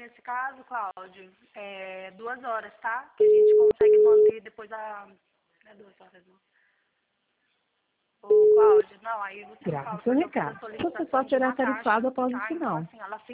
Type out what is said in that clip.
nesse caso, Cláudio, 2 horas, tá? Que a gente consegue manter depois a... Não é 2 horas, não. Ô, Cláudio, não, aí você Grave fala, seu porque eu fiz a recado. Você solicitação só de será uma taxa, tarifado após o tá? Então, sinal. assim, ela